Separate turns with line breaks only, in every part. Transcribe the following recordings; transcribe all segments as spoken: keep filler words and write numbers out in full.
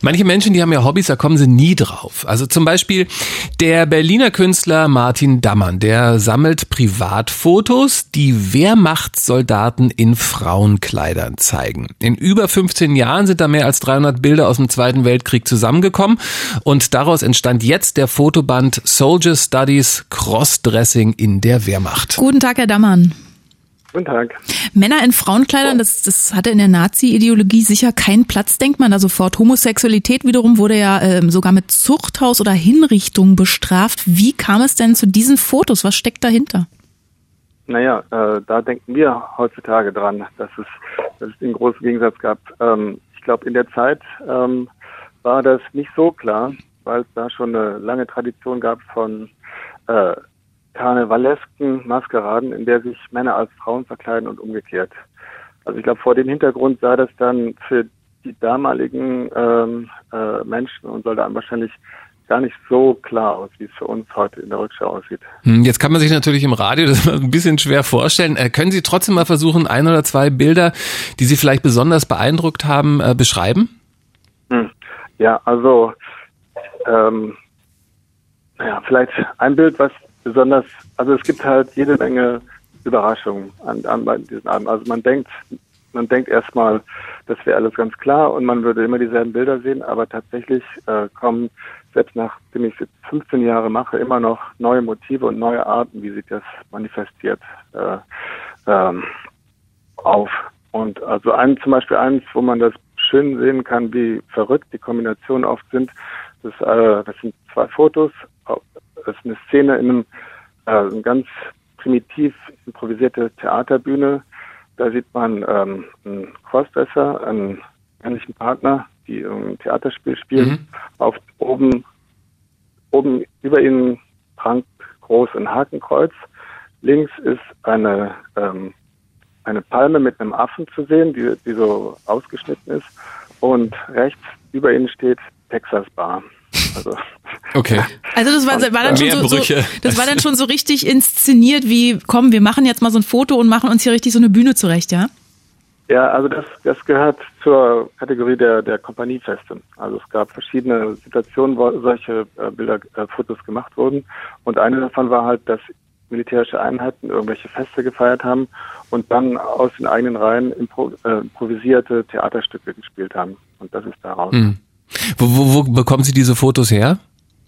Manche Menschen, die haben ja Hobbys, da kommen sie nie drauf. Also zum Beispiel der Berliner Künstler Martin Dammann, der sammelt Privatfotos, die Wehrmachtssoldaten in Frauenkleidern zeigen. In über fünfzehn Jahren sind da mehr als dreihundert Bilder aus dem Zweiten Weltkrieg zusammengekommen und daraus entstand jetzt der Fotoband Soldier Studies Crossdressing in der Wehrmacht.
Guten Tag, Herr Dammann.
Guten Tag.
Männer in Frauenkleidern, das, das hatte in der Nazi-Ideologie sicher keinen Platz, denkt man da sofort. Homosexualität wiederum wurde ja äh, sogar mit Zuchthaus oder Hinrichtung bestraft. Wie kam es denn zu diesen Fotos? Was steckt dahinter?
Naja, äh, da denken wir heutzutage dran, dass es, dass es einen großen Gegensatz gab. Ähm, ich glaube, in der Zeit ähm, war das nicht so klar, weil es da schon eine lange Tradition gab von äh, karnevalesken Maskeraden, in der sich Männer als Frauen verkleiden und umgekehrt. Also ich glaube, vor dem Hintergrund sah das dann für die damaligen ähm, äh, Menschen und Soldaten wahrscheinlich gar nicht so klar aus, wie es für uns heute in der Rückschau aussieht.
Jetzt kann man sich natürlich im Radio das ein bisschen schwer vorstellen. Äh, können Sie trotzdem mal versuchen, ein oder zwei Bilder, die Sie vielleicht besonders beeindruckt haben, äh, beschreiben?
Hm. Ja, also ähm, ja, vielleicht ein Bild, was besonders, also es gibt halt jede Menge Überraschungen an, an bei diesen Abend. Also man denkt, man denkt erstmal, das wäre alles ganz klar und man würde immer dieselben Bilder sehen, aber tatsächlich äh, kommen selbst nachdem ich fünfzehn Jahre mache, immer noch neue Motive und neue Arten, wie sich das manifestiert, äh, ähm, auf. Und also ein, zum Beispiel eins, wo man das schön sehen kann, wie verrückt die Kombinationen oft sind, das, äh, das sind zwei Fotos. Das ist eine Szene in einem äh, eine ganz primitiv improvisierte Theaterbühne. Da sieht man ähm, einen Crossdresser, einen männlichen Partner, die ein Theaterspiel spielen. Mhm. Auf oben, oben über ihnen prangt groß ein Hakenkreuz. Links ist eine ähm, eine Palme mit einem Affen zu sehen, die, die so ausgeschnitten ist. Und rechts über ihnen steht Texas Bar. Also,
okay.
Also das war, war dann schon so, so, das war dann schon so richtig inszeniert, wie, komm, wir machen jetzt mal so ein Foto und machen uns hier richtig so eine Bühne zurecht, ja?
Ja, also das, das gehört zur Kategorie der, der Kompaniefeste. Also es gab verschiedene Situationen, wo solche äh, Bilder, äh, Fotos gemacht wurden. Und eine davon war halt, dass militärische Einheiten irgendwelche Feste gefeiert haben und dann aus den eigenen Reihen impro, äh, improvisierte Theaterstücke gespielt haben. Und das ist daraus.
Mhm. Wo, wo, wo bekommen Sie diese Fotos her?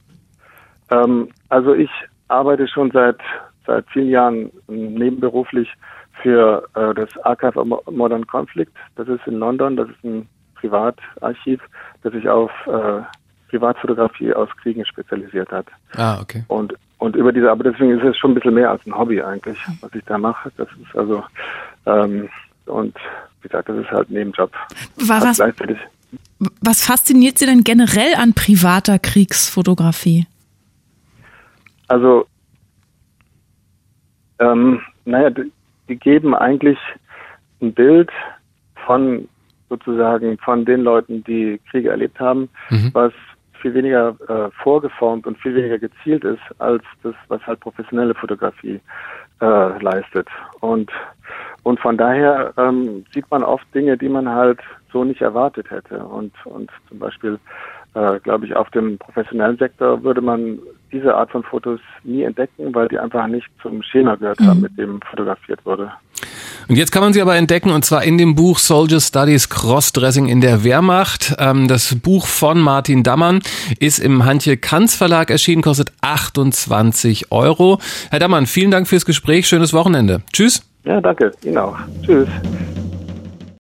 Ähm, also ich arbeite schon seit seit vielen Jahren nebenberuflich für äh, das Archive of Modern Conflict. Das ist in London, das ist ein Privatarchiv, das sich auf äh, Privatfotografie aus Kriegen spezialisiert hat.
Ah, okay.
Und und über diese, aber deswegen ist es schon ein bisschen mehr als ein Hobby eigentlich, was ich da mache. Das ist also ähm, und wie gesagt, das ist halt ein Nebenjob.
War was?
Gleichzeitig.
Was fasziniert Sie denn generell an privater Kriegsfotografie?
Also, ähm, naja, die, die geben eigentlich ein Bild von sozusagen von den Leuten, die Kriege erlebt haben, mhm. was viel weniger äh, vorgeformt und viel weniger gezielt ist, als das, was halt professionelle Fotografie äh, leistet. Und und von daher ähm, sieht man oft Dinge, die man halt so nicht erwartet hätte. Und und zum Beispiel, äh, glaube ich, auf dem professionellen Sektor würde man diese Art von Fotos nie entdecken, weil die einfach nicht zum Schema gehört haben, mhm. mit dem fotografiert wurde.
Und jetzt kann man sie aber entdecken, und zwar in dem Buch Soldier Studies Crossdressing in der Wehrmacht. Das Buch von Martin Dammann ist im Hantje Kanz Verlag erschienen, kostet achtundzwanzig Euro. Herr Dammann, vielen Dank fürs Gespräch, schönes Wochenende. Tschüss.
Ja, danke, Ihnen auch. Tschüss.